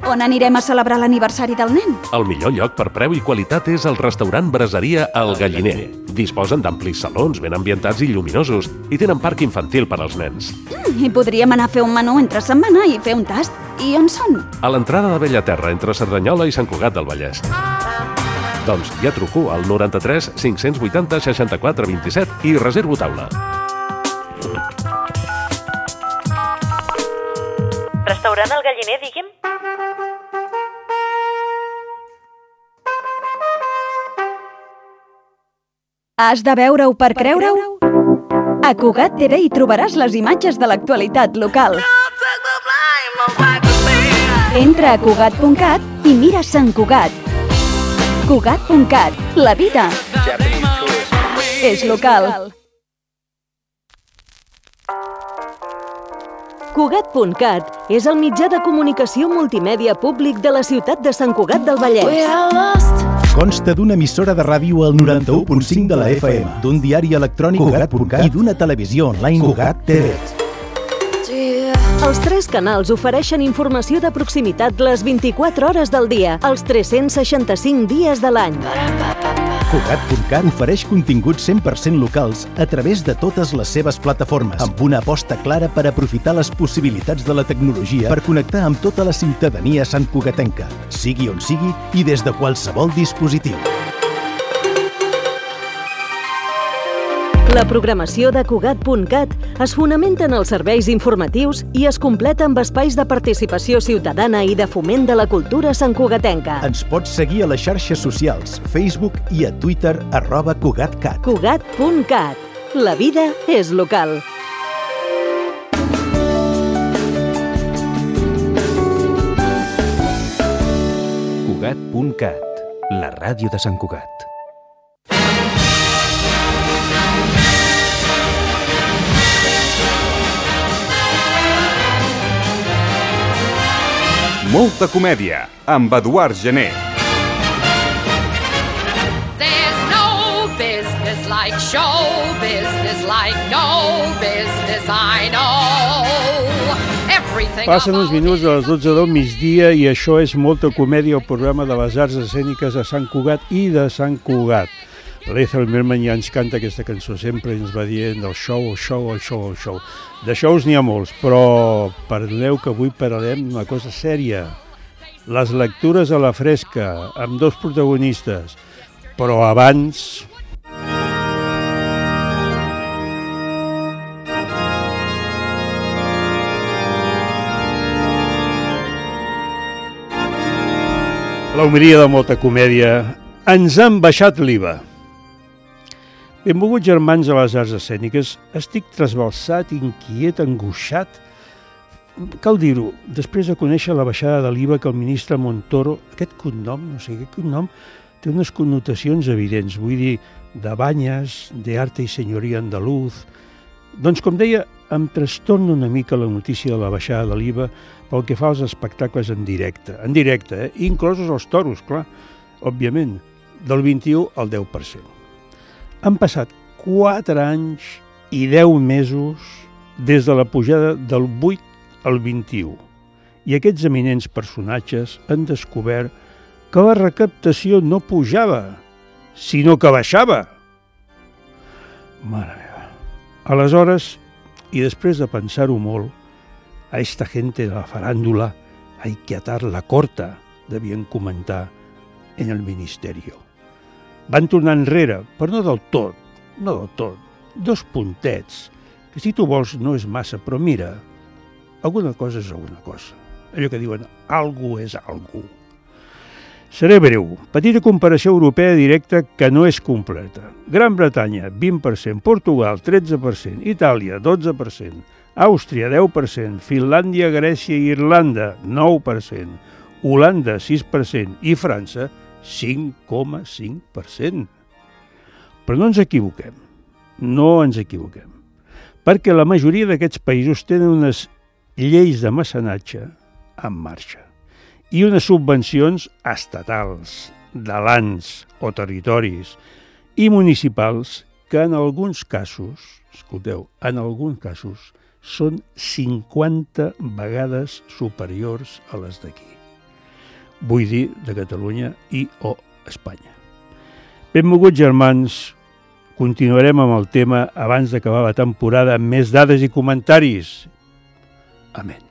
On anirem a celebrar l'aniversari del nen? El millor lloc per preu i qualitat és el restaurant Braseria El Galliner. Disposen d'amplis salons ben ambientats i lluminosos i tenen parc infantil per als nens. I podríem anar a fer un menú entre setmana i fer un tast. I on són? A l'entrada de Bellaterra, entre Cerdanyola i Sant Cugat del Vallès. Doncs ja truco al 93 580 64 27 i reservo taula. Restaurant El Galliner, digui'm. Has de veure-ho per creure-ho? A Cugat TV hi trobaràs les imatges de l'actualitat local. Entra a Cugat.cat i mira Sant Cugat. Cugat.cat, la vida és local. Cugat.cat és el mitjà de comunicació multimèdia públic de la ciutat de Sant Cugat del Vallès. Consta d'una emissora de ràdio al 91.5 de la FM, d'un diari electrònic Cugat.cat i d'una televisió online Cugat TV. Els 3 canals ofereixen informació de proximitat les 24 hores del dia, els 365 dies de l'any. Cugat.cat ofereix continguts 100% locals a través de totes les seves plataformes, amb una aposta clara per aprofitar les possibilitats de la tecnologia per connectar amb tota la ciutadania santcugatenca, sigui on sigui i des de qualsevol dispositiu. La programació de Cugat.cat es fonamenta en els serveis informatius i es completa amb espais de participació ciutadana i de foment de la cultura santcugatenca. Ens pots seguir a les xarxes socials, Facebook i a Twitter @CugatCat. Cugat.cat. La vida és local. Cugat.cat, la ràdio de Sant Cugat. Molta comèdia, amb Eduard Gené. There's no business like show business like no business I know. Everything Passen uns minuts de les 12 del migdia i això és Molta comèdia, el programa de les arts escèniques de Sant Cugat i de Sant Cugat. L'Ethel Merman ja ens canta aquesta cançó sempre i ens va dient el show. De shows n'hi ha molts, però perdoneu que avui parlarem d'una cosa sèria. Les lectures a la fresca, amb 2 protagonistes. Però abans... La homilia de Molta comèdia. Ens han baixat l'IVA. Benvolguts germans a les arts escèniques, estic trasbalsat, inquiet, angoixat. Cal dir-ho, després de conèixer la baixada de l'IVA que el ministre Montoro, aquest cognom té unes connotacions evidents, vull dir, de banyes, de arte i senyoria andaluz. Doncs, com deia, em trastorna una mica la notícia de la baixada de l'IVA pel que fa als espectacles en directe, inclosos els toros, clar, òbviament, del 21 al 10%. Han passat 4 anys i 10 mesos des de la pujada del 8 al 21 i aquests eminents personatges han descobert que la recaptació no pujava, sinó que baixava. Mare meva. Aleshores, y después de pensar-ho molt, a esta gente de la farándula hay que atar-la corta, devien comentar en el ministerio. Van tornar enrere, però no del tot, 2 puntets, que si tu vols no és massa, però mira, alguna cosa és alguna cosa. Allò que diuen, algú és algú. Seré breu. Petita comparació europea directa que no és completa. Gran Bretanya, 20%, Portugal, 13%, Itàlia, 12%, Àustria, 10%, Finlàndia, Grècia i Irlanda, 9%, Holanda, 6% i França, 5,5%. Però no ens equivoquem, perquè la majoria d'aquests països tenen unes lleis de mecenatge en marxa i unes subvencions estatals, de lands o territoris i municipals que en alguns casos, escolteu, són 50 vegades superiors a les d'aquí. vull dir de Catalunya i o Espanya. Benvolguts germans, continuarem amb el tema abans d'acabar la temporada amb més dades i comentaris. Amén.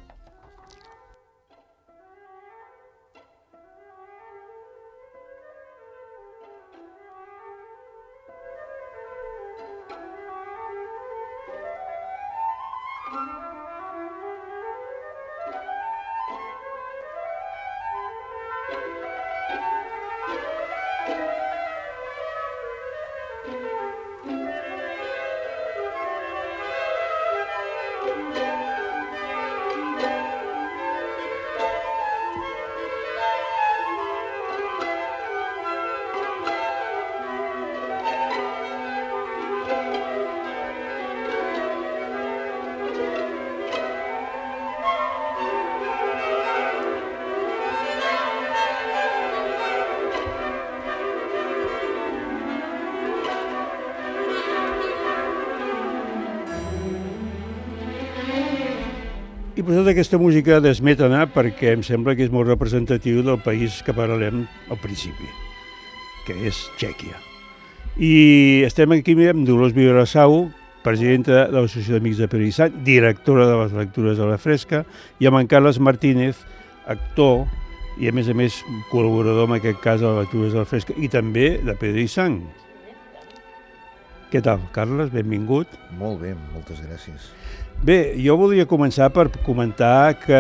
He posat aquesta música de Smetana perquè em sembla que és molt representatiu del país que parlarem al principi, que és Txèquia. I estem aquí amb Dolors Vidrasau, presidenta de l'Associació d'Amics de Pedro i Sant, directora de les lectures a la fresca, i amb en Carles Martínez, actor i a més col·laborador en aquest cas a les lectures a la fresca i també de Pedro i Sant. Què tal, Carles? Benvingut. Molt bé, moltes gràcies. Bé, jo volia començar per comentar que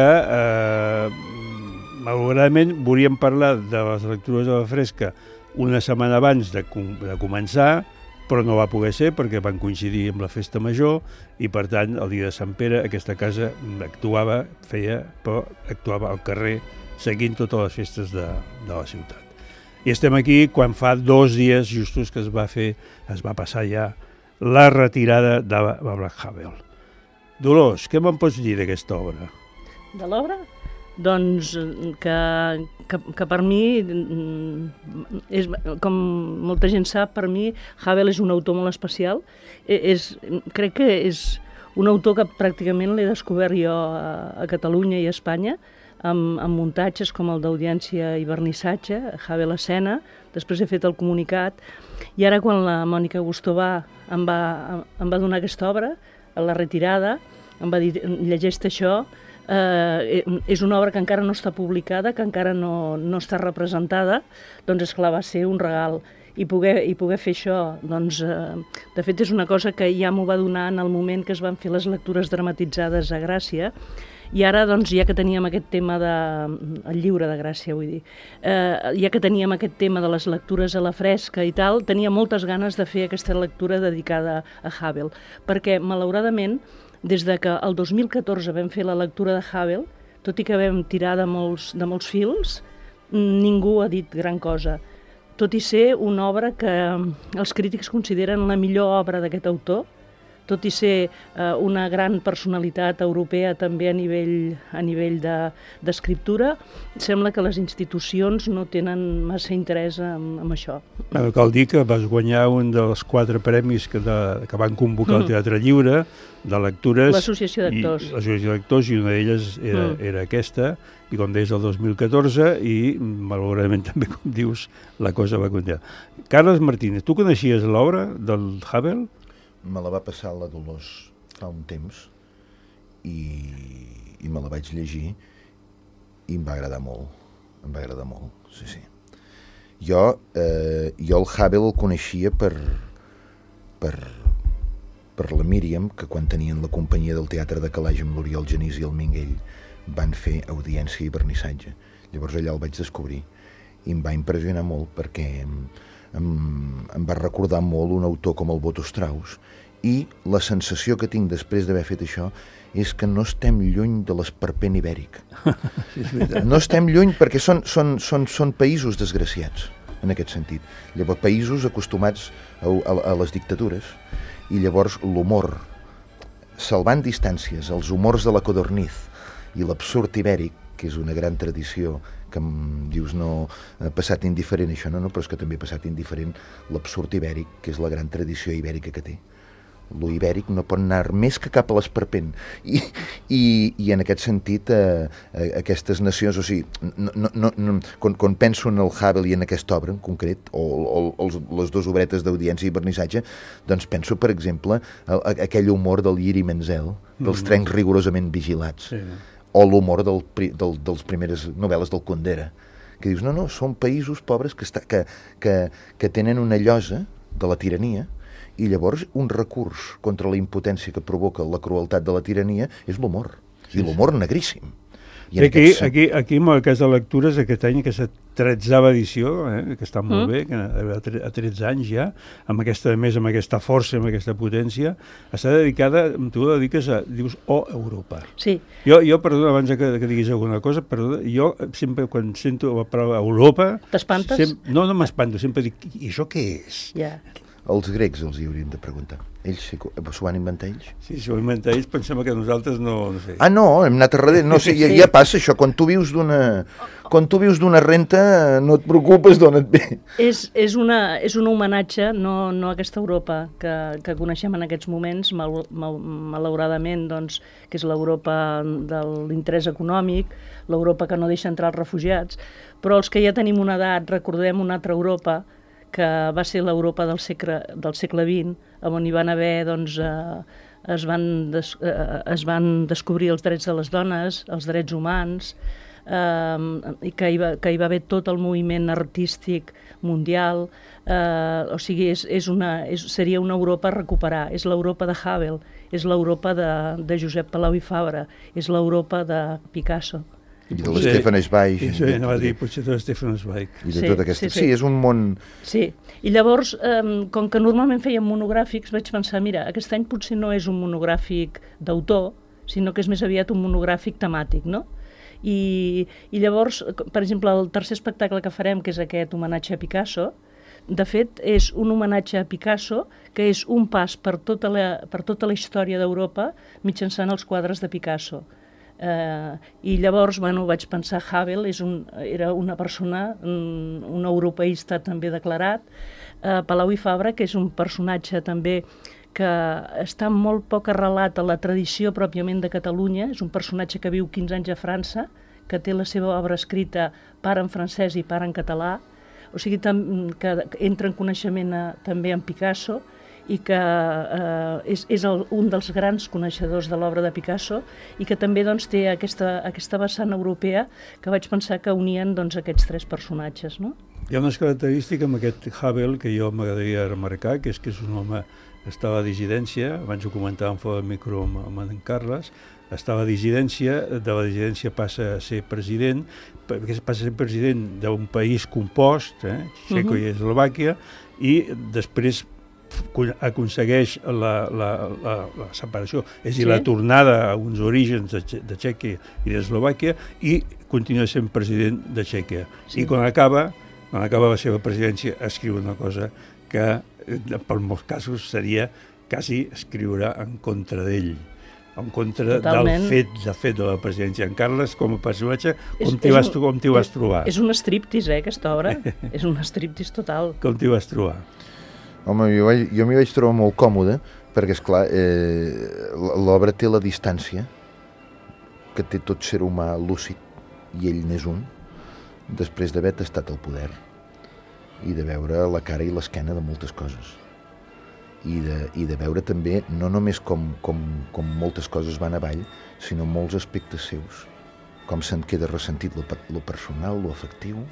malauradament volíem parlar de les lectures a la fresca una setmana abans de començar, però no va poder ser perquè van coincidir amb la festa major i per tant el dia de Sant Pere aquesta casa actuava al carrer seguint totes les festes de la ciutat. I estem aquí quan fa 2 dies justos que es va passar ja la retirada de Václav Havel. Dolors, què me'n pots dir d'aquesta obra? De l'obra? Doncs que per mi, com molta gent sap, per mi Havel és un autor molt especial. Crec que és un autor que pràcticament l'he descobert jo a Catalunya i a Espanya, amb muntatges com el d'Audiència i Vernissatge, Havel Escena, després he fet el comunicat, i ara quan la Mònica Gustovà em va donar aquesta obra, a la retirada, em va dir, llegeix-te això, és una obra que encara no està publicada, que encara no està representada, doncs esclar, va ser un regal. I poder fer això, doncs, de fet és una cosa que ja m'ho va donar en el moment que es van fer les lectures dramatitzades a Gràcia, i ara, doncs, ja que teníem aquest tema el lliure de Gràcia, vull dir, ja que teníem aquest tema de les lectures a la fresca i tal, tenia moltes ganes de fer aquesta lectura dedicada a Havel, perquè, malauradament, des de que el 2014 vam fer la lectura de Havel, tot i que vam tirar de molts fils, ningú ha dit gran cosa. Tot i ser una obra que els crítics consideren la millor obra d'aquest autor, tot i ser una gran personalitat europea també a nivell d'escriptura, sembla que les institucions no tenen massa interès en això. Cal dir que vas guanyar un dels 4 premis que van convocar al Teatre Lliure, de lectures... L'Associació d'Actors. L'Associació d'Actors, i una d'elles era aquesta, i com deies, el 2014, i malauradament també, com dius, la cosa va continuar. Carles Martínez, tu coneixies l'obra del Havel? Me la va passar la Dolors fa un temps i me la vaig llegir i em va agradar molt, sí. Jo el Havel el coneixia per la Míriam, que quan tenien la companyia del Teatre de Calaix amb l'Oriol Genís i el Minguell van fer Audiència i Vernissatge. Llavors allà el vaig descobrir i em va impressionar molt perquè em va recordar molt un autor com el Boto Strauss, i la sensació que tinc després d'haver fet això és que no estem lluny de l'esperpent ibèric. No estem lluny perquè són països desgraciats, en aquest sentit. Llavors, països acostumats a les dictatures, i llavors l'humor, salvant distàncies, els humors de la codorniz i l'absurd ibèric, que és una gran tradició, que em dius no ha passat indiferent això, no, però és que també ha passat indiferent l'absurd ibèric, que és la gran tradició ibèrica que té. Lo ibèric no pot anar més que cap a l'esperpent. I en aquest sentit, aquestes nacions, o sigui, quan penso en el Havel i en aquesta obra en concret, o les dues obretes d'audiència i vernissatge, doncs penso, per exemple, aquell humor del Yiri Menzel, dels trens rigorosament vigilats, o l'humor dels primeres novel·les del Kundera, que dius, no, són països pobres que tenen una llosa de la tirania, i llavors un recurs contra la impotència que provoca la crueltat de la tirania és l'humor, i l'humor negríssim. Aquí, en el cas de lectures, aquest any, aquesta 13ª edició, que està molt bé, que a 13 anys ja, amb aquesta força, amb aquesta potència, està dedicada, tu la dediques a, dius, Europa. Sí. Jo, perdona, abans que diguis alguna cosa, perdona, jo sempre, quan sento la paraula Europa... T'espantes? No m'espanto, sempre dic, i això què és? Ja. Els grecs els hi hauríem de preguntar. Ells s'ho van inventar ells? Sí, s'ho van inventar ells, pensem que nosaltres no sé. Ah, no, hem anat a darrere. No sé, ja passa això. Quan tu vius d'una renta, no et preocupes d'on et ve. És un homenatge, no a aquesta Europa que coneixem en aquests moments, malauradament, doncs, que és l'Europa de l'interès econòmic, l'Europa que no deixa entrar els refugiats, però els que ja tenim una edat, recordem una altra Europa, que va ser l'Europa del segle XX, on hi van haver, doncs, es van descobrir els drets de les dones, els drets humans, i que hi va haver tot el moviment artístic mundial. O sigui, seria una Europa a recuperar. És l'Europa de Havel, és l'Europa de Josep Palau i Fabra, és l'Europa de Picasso. I de l'Stefan Zweig. Això anava a dir, potser de l'Stefan Zweig. I de tot aquest... Sí, és un món... Sí, i llavors, com que normalment fèiem monogràfics, vaig pensar, mira, aquest any potser no és un monogràfic d'autor, sinó que és més aviat un monogràfic temàtic, no? I llavors, per exemple, el tercer espectacle que farem, que és aquest homenatge a Picasso, de fet, és un homenatge a Picasso, que és un pas per tota la història d'Europa mitjançant els quadres de Picasso. I llavors vaig pensar, Havel era una persona, un europeista també declarat, Palau i Fabra, que és un personatge també que està molt poc arrelat a la tradició pròpiament de Catalunya, és un personatge que viu 15 anys a França, que té la seva obra escrita part en francès i part en català, o sigui que entra en coneixement també amb Picasso, i que és un dels grans coneixedors de l'obra de Picasso i que també doncs, té aquesta vessant europea que vaig pensar que unien doncs, aquests tres personatges. No? Hi ha una característica amb aquest Havel que jo m'agradaria remarcar, que és un home que estava a dissidència, abans ho comentàvem fora del micro amb en Carles, estava a dissidència, de la dissidència passa a ser president, perquè passa a ser president d'un país compost, Txeco i Eslovàquia, i després aconsegueix la separació, és a dir, la tornada a uns orígens de Txèquia i d'Eslovàquia i continua sent president de Txèquia. I quan acaba la seva presidència escriu una cosa que per molts casos seria quasi escriure en contra d'ell, en contra del fet de la presidència. En Carles, com a personatge, com t'hi vas trobar? És un striptease, aquesta obra. És un striptease total. Com t'hi vas trobar? Home, jo m'hi vaig trobar molt còmode, perquè, esclar, l'obra té la distància que té tot ser humà lúcid, i ell n'és un, després d'haver tastat el poder i de veure la cara i l'esquena de moltes coses. I de veure també, no només com moltes coses van avall, sinó molts aspectes seus, com se'n queda ressentit lo personal, lo afectiu,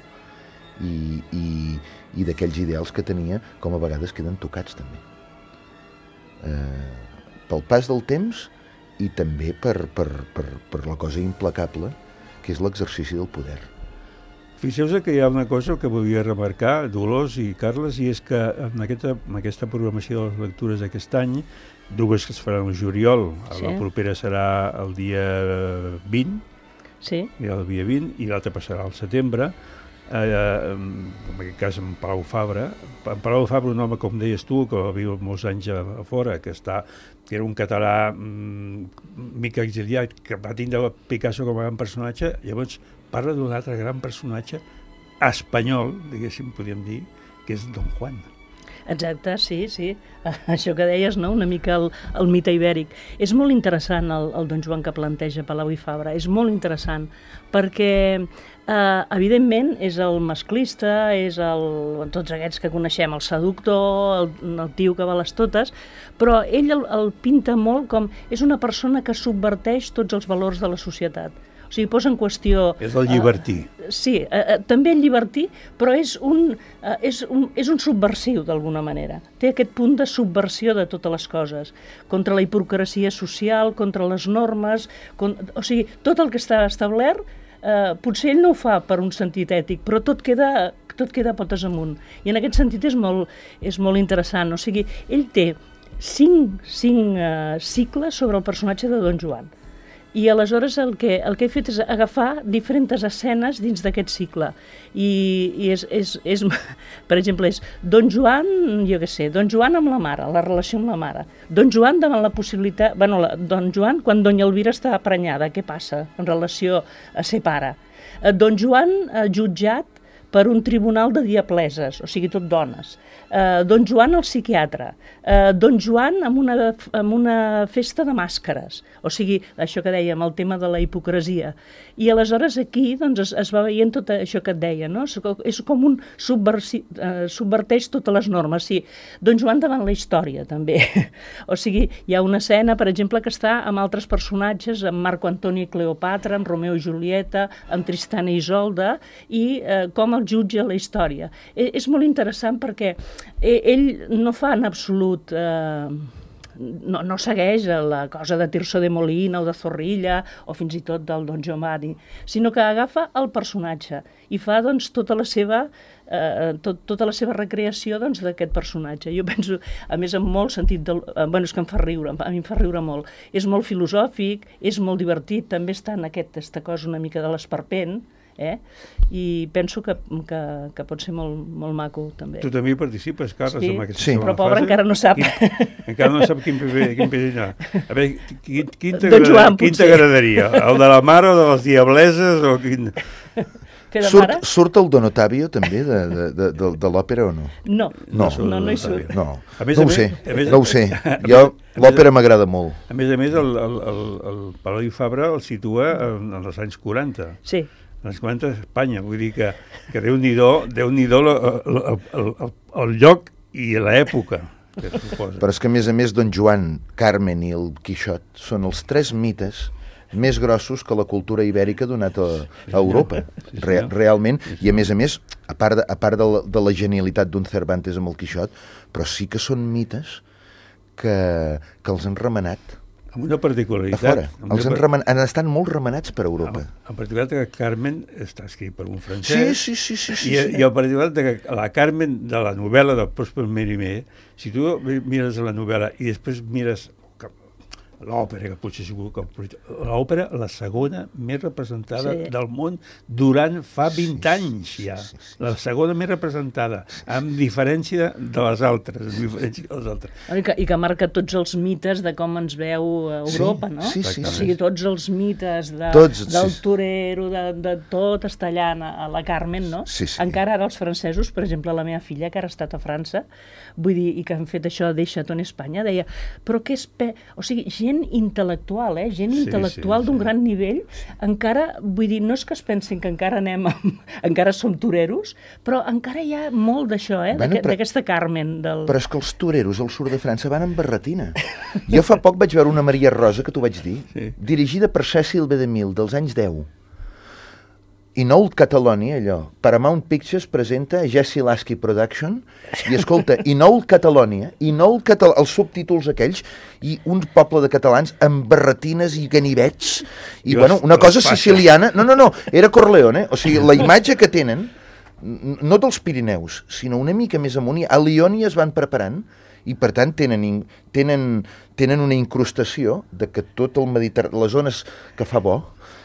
i d'aquells ideals que tenia, com a vegades queden tocats també. Pel pas del temps i també per la cosa implacable que és l'exercici del poder. Fixeu-vos que hi ha una cosa que volia remarcar, Dolors i Carles, i és que en aquesta programació de les lectures d'aquest any, dues que es faran al juliol, la propera serà el dia 20, el dia 20, i l'altra passarà al setembre, en aquest cas en Palau Fabra. En Palau Fabra, un home, com deies tu, que viu molts anys a fora, que era un català mica exiliat, que va tindre Picasso com a gran personatge, llavors parla d'un altre gran personatge espanyol, diguéssim, podríem dir, que és Don Juan. Exacte, sí. Això que deies, no? Una mica el mite ibèric. És molt interessant el Don Joan que planteja Palau i Fabra, és molt interessant, perquè evidentment és el masclista, és tots aquests que coneixem, el seductor, el tio que va a les totes, però ell el pinta molt com és una persona que subverteix tots els valors de la societat. O sigui, posa en qüestió... És el llibertí. Sí, també el llibertí, però és un subversiu, d'alguna manera. Té aquest punt de subversió de totes les coses, contra la hipocresia social, contra les normes, o sigui, tot el que està establert, potser ell no ho fa per un sentit ètic, però tot queda potes amunt. I en aquest sentit és molt interessant. O sigui, ell té cinc cicles sobre el personatge de Don Joan. I aleshores el que he fet és agafar diferents escenes dins d'aquest cicle. I és per exemple, és Don Joan, jo què sé, Don Joan amb la mare, la relació amb la mare. Don Joan davant la possibilitat... Don Joan quan Doña Elvira està prenyada, què passa en relació a ser pare? Don Joan jutjat per un tribunal de diableses, o sigui, tot dones. Don Joan el psiquiatre, Don Joan amb una festa de màscares, o sigui, això que dèiem, el tema de la hipocresia. I aleshores aquí doncs, es va veient tot això que et deia, no? És com un subverteix totes les normes, sí. Don Joan davant la història, també. O sigui, hi ha una escena, per exemple, que està amb altres personatges, amb Marco Antonio i Cleopatra, amb Romeo i Julieta, amb Tristana i Isolda, i com el jutja la història. És molt interessant perquè ell no fa en absolut, no segueix la cosa de Tirso de Molina o de Zorrilla o fins i tot del Don Giovanni, sinó que agafa el personatge i fa doncs, tota la seva recreació d'aquest personatge. Jo penso, a més, amb molt sentit és que em fa riure, a mi em fa riure molt. És molt filosòfic, és molt divertit, també està en aquesta cosa una mica de l'esperpent, i penso que pot ser molt maco, també. Tu també hi participes, Carles, amb aquesta segona fase? Sí, però pobre encara no sap. Encara no sap quin paper anar. A veure, quin t'agradaria? El de la mare o de les diableses? O quin... Surt el Don Otavio també de l'òpera o no? No hi surt. No ho sé. Jo l'òpera m'agrada molt. A més, el Palau i Fabra el situa en els anys 40. Sí. En els 40 d'Espanya, vull dir que Déu-n'hi-do el lloc i l'època. Però és que, a més, Don Joan, Carmen i el Quixot són els 3 mites més grossos que la cultura ibèrica ha donat a Europa, realment, i a més, a part de la genialitat d'un Cervantes amb el Quixot, però sí que són mites que els han remenat amb una particularitat. Han estat molt remenats per Europa. En particularitat que Carmen està escrit per un francès. Sí. I en particularitat que la Carmen de la novel·la del Prosper Mérimée, si tu mires la novel·la i després mires l'òpera, que potser segur que l'òpera, la segona més representada del món durant fa 20 anys ja. La segona més representada, amb diferència de les altres. I que marca tots els mites de com ens veu Europa, no? Sí. O sigui, tots els mites del torero, de tot està allà a la Carmen, no? Encara ara els francesos, per exemple, la meva filla, que ara ha estat a França, vull dir, i que han fet això de Chateau Espanya, deia, però què és... O sigui, gent intel·lectual, gent intel·lectual d'un gran nivell, encara, vull dir, no és que es pensin que encara encara som toreros, però encara hi ha molt d'això, d'aquesta Carmen. Però és que els toreros al sud de França van amb barretina. Jo fa poc vaig veure una Maria Rosa, que t'ho vaig dir, dirigida per Cecil B. DeMille, dels anys 10. In Old Catalonia, allò. Paramount Pictures presenta Jesse Lasky Production i, escolta, In Old Catalonia, els subtítols aquells, i un poble de catalans amb barretines i ganivets, i, una cosa siciliana. No, era Corleone, o sigui, la imatge que tenen, no dels Pirineus, sinó una mica més amunt, a Lioni es van preparant, i per tant tenen una incrustació de que tot el Mediterrani, les zones que fa bo,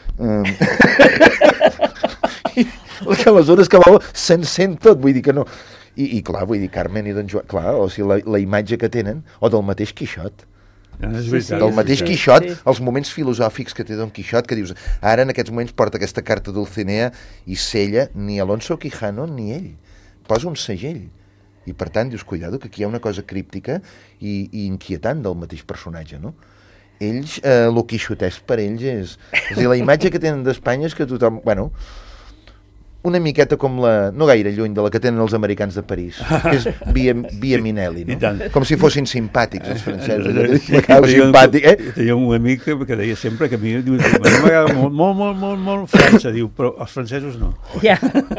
les zones que va se'n sent tot, vull dir que no. I clar, vull dir, Carmen i Don Joan, clar, o sigui, la imatge que tenen, o del mateix Quixot. Del mateix Quixot, els moments filosòfics que té Don Quixot, que dius, ara en aquests moments porta aquesta carta Dulcinea i sella ni Alonso Quijano ni ell. Posa un segell. I per tant, dius, cuidado, que aquí hi ha una cosa críptica i inquietant del mateix personatge, no? Ells, lo quixotesc per ells és... És a dir, la imatge que tenen d'Espanya és que tothom... Bueno, una miqueta com la... No gaire lluny de la que tenen els americans de París, que és via Minelli, no? Com si fossin simpàtics, els francesos. Simpàtic, Tenia un amic que deia sempre que a mi m'agrada molt França, diu, però els francesos no. Ja.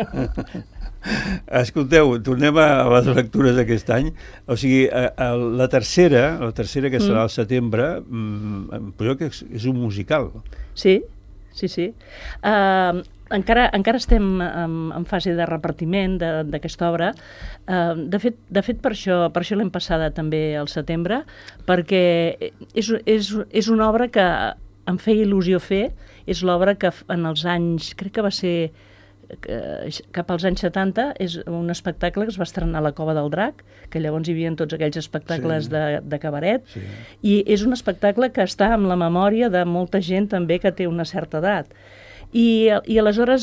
Escolteu, tornem a les lectures d'aquest any. O sigui, la tercera que serà al setembre, però que és un musical. Sí. Encara estem en fase de repartiment d'aquesta obra. De fet, per això l'hem passada també al setembre, perquè és una obra que em feia il·lusió fer. És l'obra que en els anys, crec que va ser cap als anys 70, és un espectacle que es va estrenar a la Cova del Drac, que llavors hi havia tots aquells espectacles de cabaret, i és un espectacle que està en la memòria de molta gent també que té una certa edat. I aleshores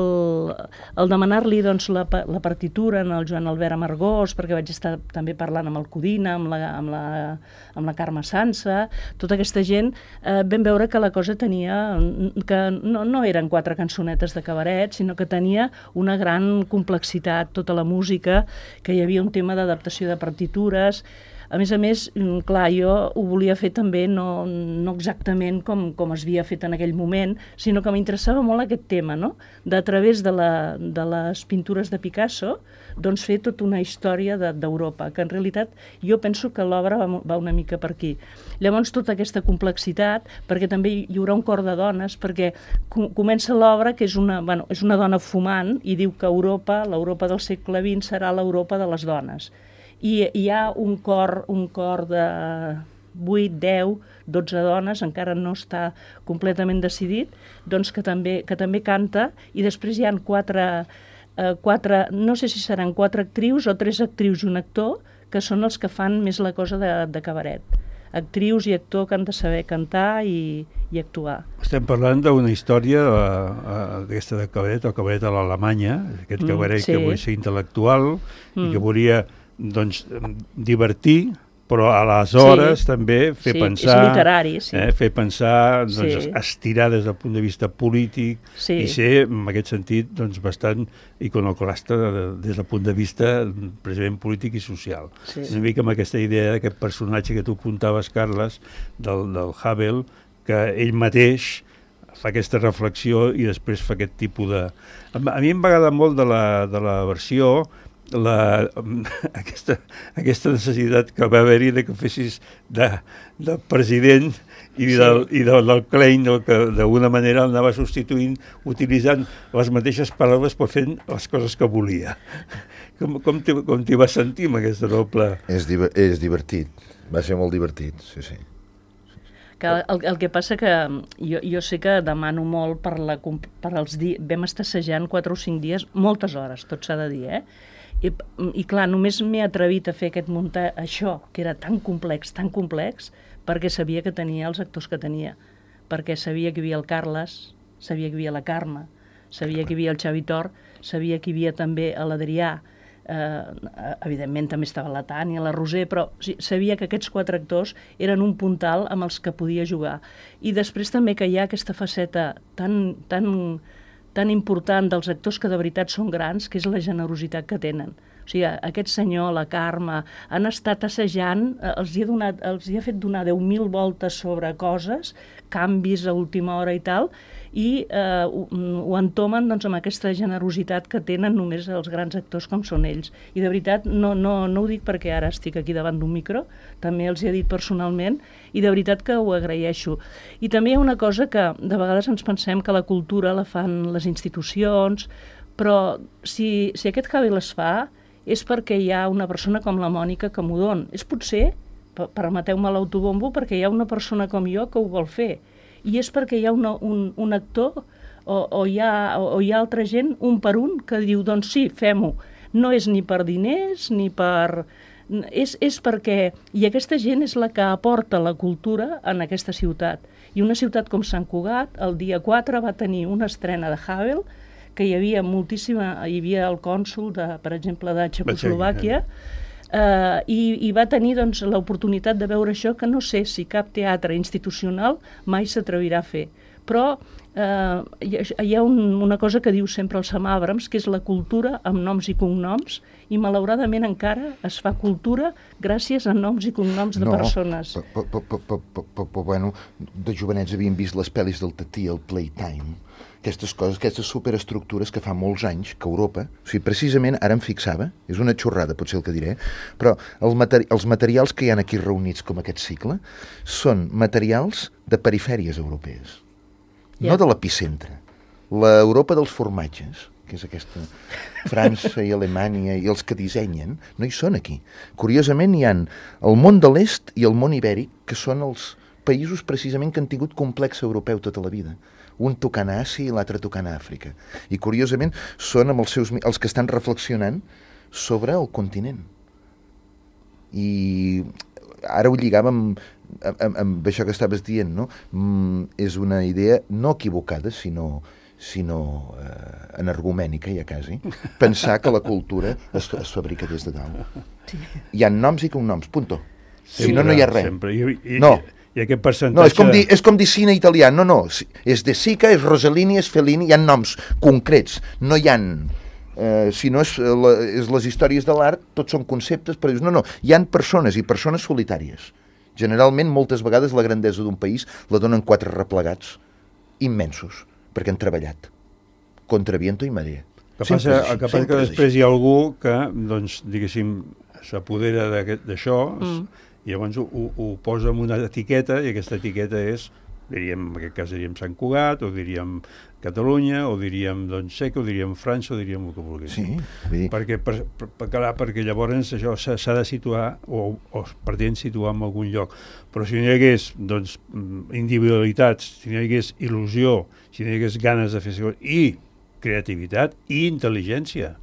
el demanar-li doncs, la partitura al Joan Albert Amargós, perquè vaig estar també parlant amb el Codina, amb la Carme Sansa, tota aquesta gent, vam veure que la cosa tenia, que no eren 4 cançonetes de cabaret, sinó que tenia una gran complexitat, tota la música, que hi havia un tema d'adaptació de partitures. A més, clar, jo ho volia fer també no exactament com es havia fet en aquell moment, sinó que m'interessava molt aquest tema, no? De a través de les pintures de Picasso, doncs fer tota una història d'Europa, que en realitat jo penso que l'obra va una mica per aquí. Llavors, tota aquesta complexitat, perquè també hi haurà un cor de dones, perquè comença l'obra que és una dona fumant i diu que l'Europa del segle XX serà l'Europa de les dones. I hi ha un cor de 8, 10, 12 dones, encara no està completament decidit, doncs que també canta, i després hi ha 4, no sé si seran 4 actrius o 3 actrius i un actor, que són els que fan més la cosa de cabaret. Actrius i actor que han de saber cantar i actuar. Estem parlant d'una història d'aquesta de cabaret, o cabaret a l'Alemanya, aquest cabaret que volia ser intel·lectual i que volia divertir, però aleshores també fer pensar... És literari, sí. Fer pensar, estirar des del punt de vista polític i ser, en aquest sentit, bastant iconoclasta des del punt de vista precisament polític i social. Una mica amb aquesta idea d'aquest personatge que tu apuntaves, Carles, del Havel, que ell mateix fa aquesta reflexió i després fa aquest tipus de... A mi em va agradar molt de la versió aquesta necessitat que va haver-hi de que fessis de president i del Klein, que d'alguna manera el anava substituint utilitzant les mateixes paraules però fent les coses que volia. Com t'hi vas sentir amb aquesta doble? És divertit, va ser molt divertit, sí. El que passa que jo sé que demano molt per els dies, vam estar assajant 4 o 5 dies, moltes hores, tot s'ha de dir, I clar, només m'he atrevit a fer això, que era tan complex, perquè sabia que tenia els actors que tenia, perquè sabia que hi havia el Carles, sabia que hi havia la Carme, sabia que hi havia el Xavi Tor, sabia que hi havia també l'Adrià, evidentment també estava la Tània, la Roser, però sabia que aquests 4 actors eren un puntal amb els que podia jugar. I després també que hi ha aquesta faceta tan important dels actors que de veritat són grans, que és la generositat que tenen. O sigui, aquest senyor, la Carme, han estat assajant, els hi ha fet donar 10.000 voltes sobre coses, canvis a última hora i tal, i ho entomen amb aquesta generositat que tenen només els grans actors com són ells. I de veritat, no ho dic perquè ara estic aquí davant d'un micro, també els hi he dit personalment, i de veritat que ho agraeixo. I també hi ha una cosa que de vegades ens pensem que la cultura la fan les institucions, però si aquest Havel es fa és perquè hi ha una persona com la Mònica Camudón. És potser, permeteu-me l'autobombo, perquè hi ha una persona com jo que ho vol fer. I és perquè hi ha un actor o hi ha altra gent, un per un, que diu, doncs sí, fem-ho. No és ni per diners, ni per... És perquè... I aquesta gent és la que aporta la cultura en aquesta ciutat. I una ciutat com Sant Cugat, el dia 4 va tenir una estrena de Havel, que hi havia el cònsol, per exemple, de Txecoslovàquia, i va tenir doncs, l'oportunitat de veure això, que no sé si cap teatre institucional mai s'atrevirà a fer. Però hi ha una cosa que diu sempre el Sam Abrams, que és la cultura amb noms i cognoms, i malauradament encara es fa cultura gràcies a noms i cognoms de persones. Bueno, de jovenets havíem vist les pel·lis del Tatí, el Playtime, aquestes coses, aquestes superestructures que fa molts anys que Europa, o sigui, precisament ara em fixava, és una xorrada potser el que diré, però els materials que hi ha aquí reunits com aquest cicle són materials de perifèries europees, no de l'epicentre. L'Europa dels formatges, que és aquesta França i Alemanya i els que dissenyen, no hi són aquí. Curiosament hi ha el món de l'est i el món ibèric, que són els països precisament que han tingut complex europeu tota la vida. Un tocant a Àsia i l'altre tocant a Àfrica. I curiosament són amb els que estan reflexionant sobre el continent. I ara ho lligava amb això que estaves dient, no? És una idea no equivocada, sinó energumènica, ja quasi, pensar que la cultura es fabrica des de dalt. Hi ha noms i cognoms, punto. Si no, no hi ha res. No. I aquest percentatge... No, és com dir cine italià. No, és De Sica, és Rossellini, és Fellini, hi ha noms concrets. No hi ha... si no és les històries de l'art, tots són conceptes, però dius, no, hi ha persones i persones solitàries. Generalment, moltes vegades, la grandesa d'un país la donen 4 replegats immensos, perquè han treballat contra viento i marea. El que passa que després hi ha algú que, doncs, diguéssim, s'apodera d'això, i llavors ho posa en una etiqueta, i aquesta etiqueta és, diríem, en aquest cas diríem Sant Cugat, o diríem Catalunya, o diríem Seca, o diríem França, o diríem el que vulguéssim. Sí. Perquè llavors això s'ha de situar, o pretén situar en algun lloc. Però si no hi hagués individualitats, si no hi hagués il·lusió, si no hi hagués ganes de fer segons, i creativitat i intel·ligència,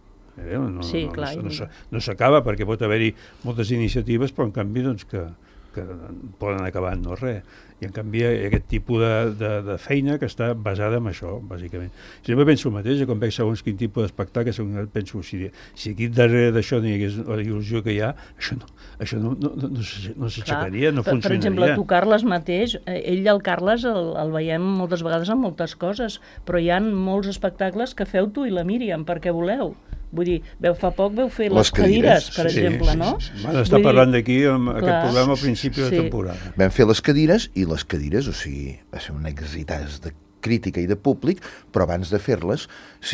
no s'acaba, perquè pot haver-hi moltes iniciatives, però en canvi que poden acabar en no res. I en canvi aquest tipus de feina que està basada en això, bàsicament. Sempre penso el mateix, quan veig segons quin tipus d'espectacle, penso, si aquí darrere d'això no hi hagués la il·lusió que hi ha, això no s'aixecaria, no funcionaria. Per exemple, tu, Carles, mateix, el Carles el veiem moltes vegades en moltes coses, però hi ha molts espectacles que feu tu i la Míriam, perquè voleu. Vull dir, fa poc vau fer les cadires, per exemple, no? Van estar parlant d'aquí amb aquest programa al principi de temporada. Vam fer les cadires, i les cadires, o sigui, va ser un exitàs de crítica i de públic, però abans de fer-les,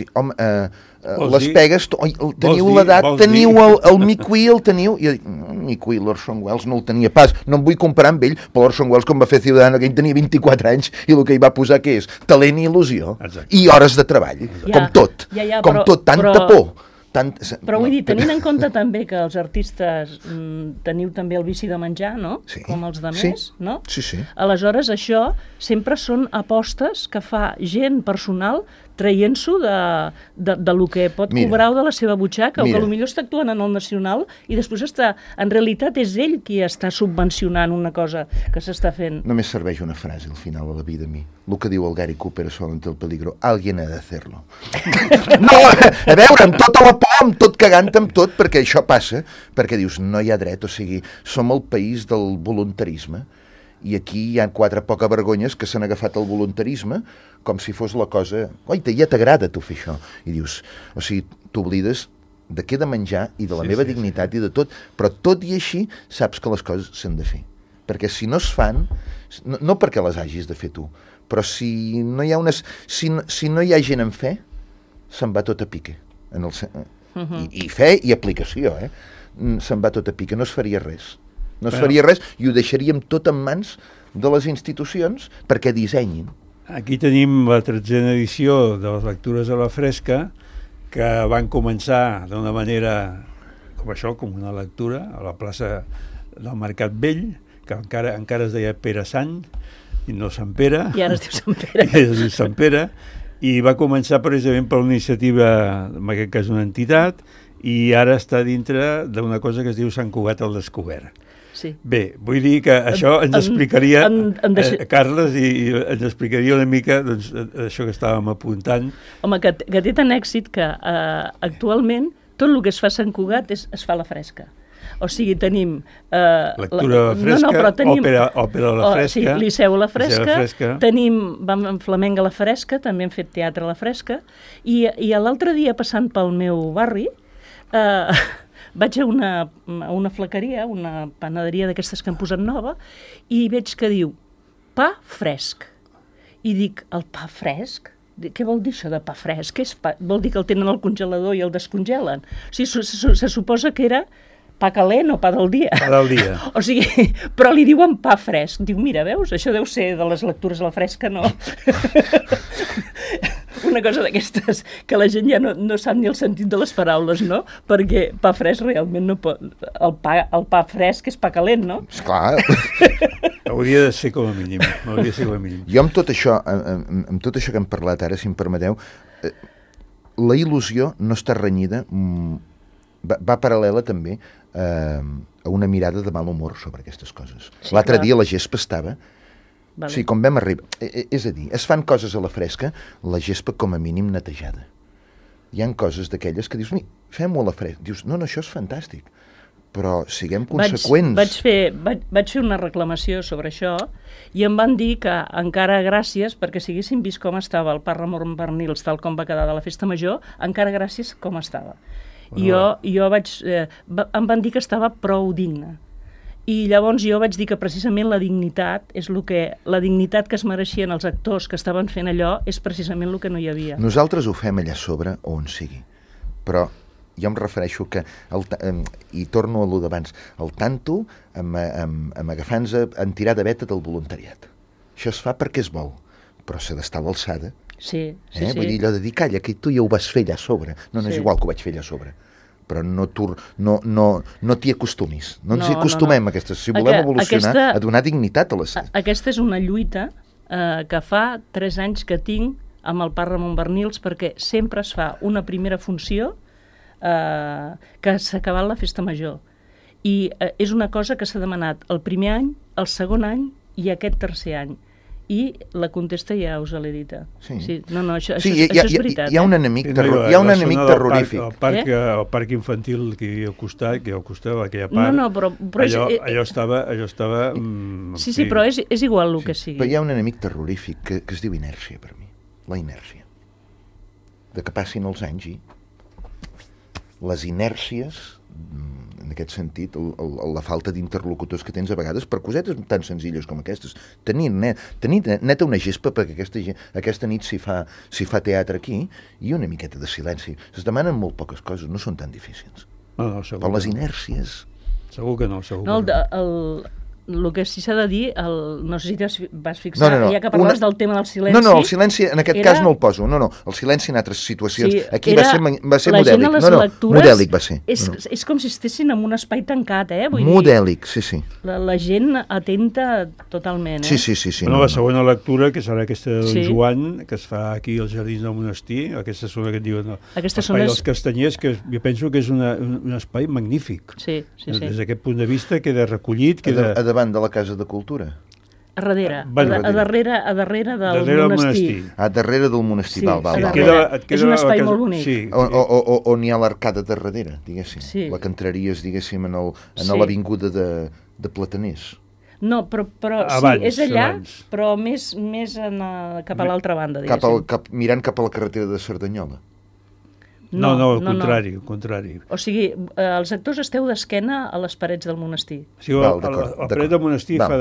les pegues, teniu l'edat, teniu el Miqui, el teniu, i Miqui, l'Orson Welles no el tenia pas, no em vull comparar amb ell, però l'Orson Welles, com va fer Ciudadano, que ell tenia 24 anys, i el que hi va posar, què és? Talent i il·lusió, i hores de treball, com tot, tanta por. Però vull dir, tenint en compte també que els artistes teniu també el vici de menjar, no? Com els demés, no? Sí. Aleshores, això sempre són apostes que fa gent personal traient-s'ho de lo que pot cobrar o de la seva butxaca, o que potser està actuant en el nacional i després en realitat és ell qui està subvencionant una cosa que s'està fent. Només serveix una frase al final de la vida a mi. El que diu el Gary Cooper a Solent el Peligro, alguien ha de hacerlo. No, a veure, amb tota la por, amb tot cagant, amb tot, perquè això passa, perquè dius, no hi ha dret, o sigui, som el país del voluntarisme, i aquí hi ha 4 poca vergonyes que s'han agafat el voluntarisme com si fos la cosa... Oita, ja t'agrada tu fer això. I dius, o sigui, t'oblides de què de menjar i de la meva dignitat i de tot, però tot i així saps que les coses s'han de fer. Perquè si no es fan, no perquè les hagis de fer tu, però si no hi ha si no hi ha gent en fe, se'n va tot a pique. I fe i aplicació, se'n va tot a pique, no es faria res. No es faria res i ho deixaríem tot en mans de les institucions perquè dissenyin. Aquí tenim la 13a edició de les lectures a la fresca, que van començar d'una manera com això, com una lectura a la plaça del Mercat Vell, que encara es deia Pere Sant i no Sant Pere. I ara es diu Sant Pere. I es diu Sant Pere. I va començar precisament per una iniciativa, en aquest cas una entitat, i ara està dintre d'una cosa que es diu Sant Cugat al Descobert. sí. Bé, vull dir que això ens explicaria, Carles, i ens explicaria una mica doncs, això que estàvem apuntant. Home, que té tant èxit que actualment tot el que es fa a Sant Cugat es fa a la fresca. O sigui, tenim... lectura a la fresca, òpera a la fresca... Sí, Liceu a la fresca, tenim flamenc a la fresca, també hem fet teatre a la fresca, i l'altre dia, passant pel meu barri, vaig a una flequeria, una panaderia d'aquestes que han posat nova, i veig que diu pa fresc. I dic, el pa fresc? Què vol dir això de pa fresc? Vol dir que el tenen al congelador i el descongelen? O sigui, se suposa que era pa calent o pa del dia. Pa del dia. O sigui, però li diuen pa fresc. Diu, mira, veus, això deu ser de les lectures a la fresca, no? Una cosa d'aquestes que la gent ja no sap ni el sentit de les paraules, no? Perquè pa fresc realment no pot... El pa fresc és pa calent, no? Esclar. Hauria de ser com a mínim. Jo amb tot això que hem parlat ara, si em permeteu, la il·lusió no està renyida, va paral·lela també a una mirada de mal humor sobre aquestes coses. Sí, l'altre dia la gespa estava... Vale. O sigui, com vam arribar... És a dir, es fan coses a la fresca, la gespa com a mínim netejada. Hi ha coses d'aquelles que dius, fem-ho a la fresca. Dius, no, això és fantàstic, però siguem conseqüents. Vaig fer una reclamació sobre això i em van dir que encara gràcies, perquè si haguéssim vist com estava el Parc Ramon Barnils tal com va quedar de la festa major, encara gràcies com estava. Bueno. Em van dir que estava prou digne. I llavors jo vaig dir que precisament la dignitat que es mereixien els actors que estaven fent allò és precisament el que no hi havia. Nosaltres ho fem allà sobre o on sigui, però jo em refereixo que, i torno a lo d'abans, el tanto amb agafar-nos en tirar de veta del voluntariat. Això es fa perquè es vol, però s'ha d'estar a l'alçada. Sí. Vull dir, allò de dir, calla, que tu ja ho vas fer allà sobre. No és igual que ho vaig fer allà sobre. Però no t'hi acostumis. No ens hi acostumem a aquestes. Si volem evolucionar, a donar dignitat a les... Aquesta és una lluita que fa 3 anys que tinc amb el Parc Ramon Barnils, perquè sempre es fa una primera funció que s'ha acabat la festa major. I és una cosa que s'ha demanat el primer any, el segon any i aquest tercer any. I la contesta ja us l'he dita. Això és veritat. Hi ha un enemic terrorífic. El parc infantil que hi ha al costat, aquella part, allò estava... Sí, però és igual el que sigui. Però hi ha un enemic terrorífic que es diu inèrcia, per mi. La inèrcia. De que passin els anys i les inèrcies... en aquest sentit, la falta d'interlocutors que tens a vegades per cosetes tan senzilles com aquestes. Tenir neta una gespa perquè aquesta nit s'hi fa teatre aquí i una miqueta de silenci. Es demanen molt poques coses, no són tan difícils. Però les inèrcies... Segur que no. El que sí s'ha de dir, no sé si vas fixar, ja que parlaves del tema del silenci... No, el silenci en aquest cas no el poso. No, el silenci en altres situacions. Aquí va ser modèlic. Modèlic va ser. És com si estessin en un espai tancat, modèlic, sí. La gent atenta totalment, Sí. La segona lectura, que serà aquesta del Joan, que es fa aquí als Jardins del Monestir, aquesta zona que et diuen l'espai dels Castanyers, que jo penso que és un espai magnífic. Sí. Des d'aquest punt de vista queda recollit, davant de la Casa de Cultura? A darrere del monestir. Darrere del monestir, val. És un espai molt bonic. On hi ha l'arcada de darrere, diguéssim. La que entraries, diguéssim, en l'avinguda de Plataners. No, però sí, és allà, però més cap a l'altra banda, diguéssim. Mirant cap a la carretera de Cerdanyola. No, al contrari. O sigui, els actors esteu d'esquena a les parets del monestir. Sí, el paret del monestir fa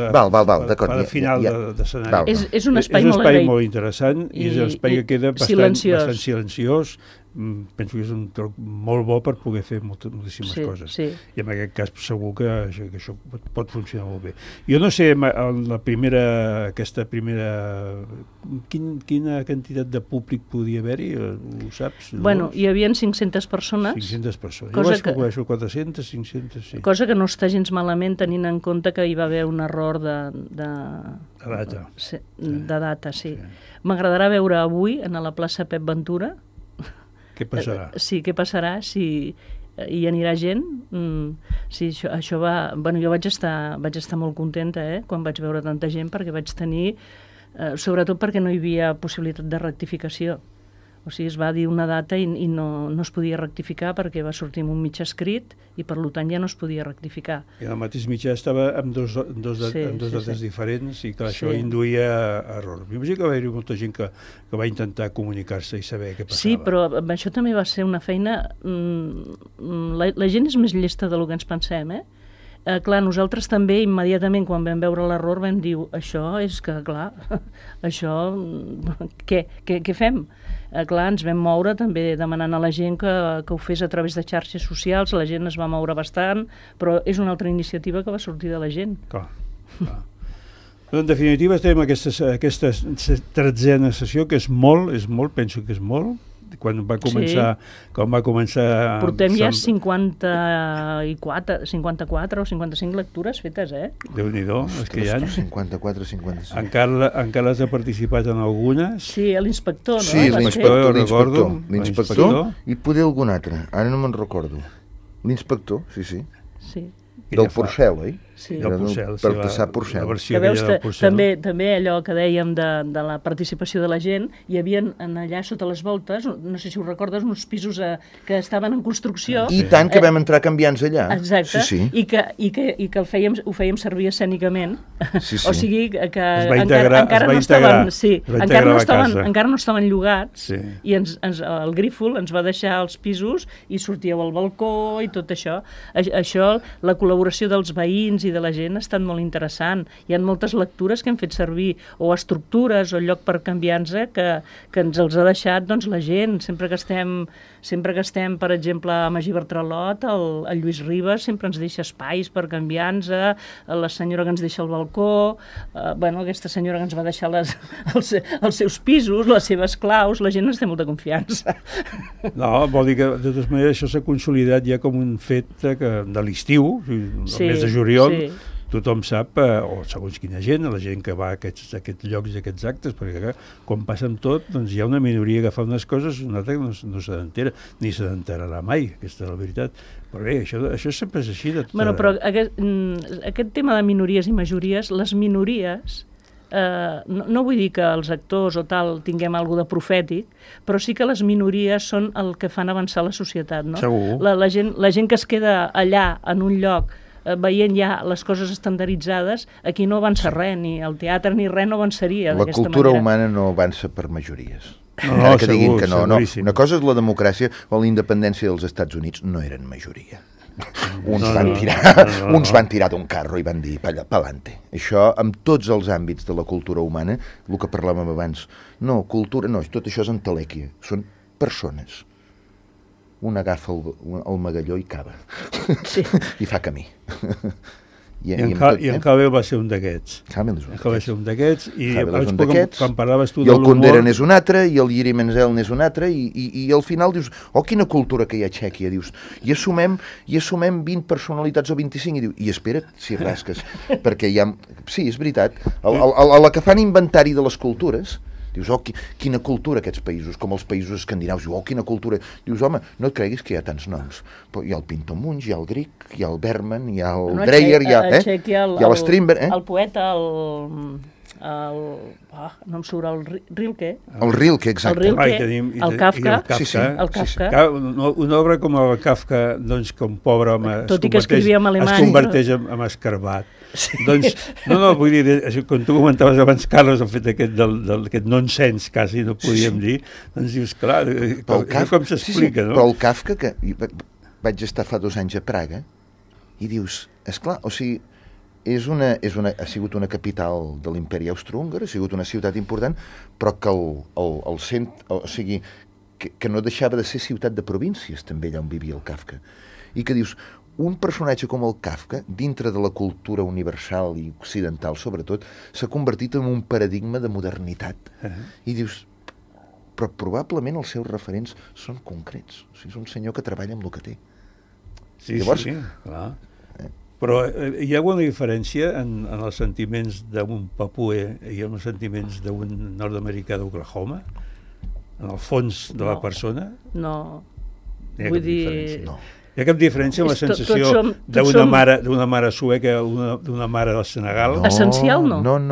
de final d'escenari. És un espai molt interessant i és un espai que queda bastant silenciós. Penso que és un troc molt bo per poder fer moltíssimes coses. I en aquest cas segur que això pot funcionar molt bé. Jo no sé, aquesta primera... Quina quantitat de públic podia haver-hi? Ho saps? Bueno, hi havia 500 persones. 500 persones. Jo vaig calcular 400, 500, sí. Cosa que no està gens malament tenint en compte que hi va haver un error de data. M'agradarà veure avui a la plaça Pep Ventura. Què passarà? Què passarà si hi anirà gent. Sí, això va... Bueno, jo vaig estar molt contenta, quan vaig veure tanta gent, perquè vaig tenir... sobretot perquè no hi havia possibilitat de rectificació. O sigui, es va dir una data i no es podia rectificar perquè va sortir amb un mitjà escrit i per tant ja no es podia rectificar. I el mateix mitjà estava amb dos dates diferents i que això induïa a error. M'imagino que va haver-hi molta gent que va intentar comunicar-se i saber què passava. Sí, però això també va ser una feina... La gent és més llesta del que ens pensem, clar, nosaltres també immediatament quan vam veure l'error vam dir això és que, clar, això què fem? Clar, ens vam moure també demanant a la gent que ho fes a través de xarxes socials, la gent es va moure bastant, però és una altra iniciativa que va sortir de la gent. Clar. En definitiva, estem en aquesta 13a sessió, que és molt, penso que és molt. Quan va començar... Portem ja 54 o 55 lectures fetes, Déu-n'hi-do, és que hi ha... 54, 55... Encara has participat en algunes? Sí, l'inspector, no? Sí, l'inspector i poder algun altre, ara no me'n recordo. L'inspector, sí. Del Porcel, oi? Sí. Del Porcel, per passar Porcel. Que veus, també allò que dèiem de la participació de la gent, hi havia allà sota les voltes, no sé si ho recordes, uns pisos que estaven en construcció. I tant que vam entrar canviants allà. Exacte, i que ho fèiem servir escènicament. O sigui que encara no estaven llogats i el Grífol ens va deixar els pisos i sortíeu al balcó i tot això. Això, la col·laboració dels veïns i de la gent ha estat molt interessant. Hi ha moltes lectures que hem fet servir, o estructures, o lloc per canviar-nos, que ens els ha deixat la gent. Sempre que estem, per exemple, a Magí Bertralot, el Lluís Ribas sempre ens deixa espais per canviar-nos, la senyora que ens deixa el balcó, aquesta senyora que ens va deixar els seus pisos, les seves claus, la gent ens té molta confiança. No, vol dir que, de totes maneres, això s'ha consolidat ja com un fet de l'estiu, el mes de juliol, tothom sap, o segons quina gent, la gent que va a aquests llocs i aquests actes, perquè quan passa amb tot, doncs hi ha una minoria que fa unes coses i una altra que no se n'entera, ni se n'enterarà mai, aquesta és la veritat. Però bé, això sempre és així. Però aquest tema de minories i majories, les minories... No vull dir que els actors o tal tinguem alguna de profètic, però sí que les minories són el que fan avançar la societat, no? Segur. La gent que es queda allà, en un lloc, veient ja les coses estandarditzades, aquí no avança res, ni el teatre ni res no avançaria d'aquesta manera. La cultura humana no avança per majories. No, que diguin que no. Una cosa és la democràcia o la independència dels Estats Units, no eren majoria. Uns van tirar d'un carro i van dir pa'lante. Això, amb tots els àmbits de la cultura humana, el que parlàvem abans, tot això és entelèquia, són persones. Un agafa el magalló i cava, i fa camí. I en Havel va ser un d'aquests. I quan parlaves tu de l'humor... I el Kundera n'és un altre, i el Yiri Menzel n'és un altre, i al final dius, quina cultura que hi ha a Txèquia, dius, i assumem 20 personalitats o 25, i espera't si rasques, perquè hi ha... Sí, és veritat, a la que fan inventari de les cultures, dius, quina cultura aquests països, com els països escandinaus, quina cultura... Dius, home, no et creguis que hi ha tants noms. Però hi ha el Pinto Munch, hi ha el Grieg, hi ha el Berman, hi ha el Dreyer, hi ha l'Strindberg... El poeta, no em surt, el Rilke. El Rilke, exacte. El Kafka. Una obra com el Kafka, doncs, com pobre home, tot i que escrivia en alemany, es converteix en escarbat. Doncs, vull dir, quan tu comentaves abans, Carles, el fet d'aquest nonsens, quasi, no podíem dir, doncs dius, clar, com s'explica, no? Però el Kafka, que vaig estar fa 2 anys a Praga, i dius, esclar, o sigui, ha sigut una capital de l'imperi austrohúngar, ha sigut una ciutat important, però que el centre, o sigui, que no deixava de ser ciutat de províncies, també allà on vivia el Kafka. I que dius, un personatge com el Kafka, dintre de la cultura universal i occidental, sobretot, s'ha convertit en un paradigma de modernitat. I dius, però probablement els seus referents són concrets. O sigui, és un senyor que treballa amb el que té. Sí, clar. Però hi ha alguna diferència en els sentiments d'un papue i en els sentiments d'un nord-americà d'Oklahoma? En el fons de la persona? No. Vull dir... Hi ha cap diferència amb la sensació d'una mare sueca o d'una mare del Senegal? Essencial, no? No.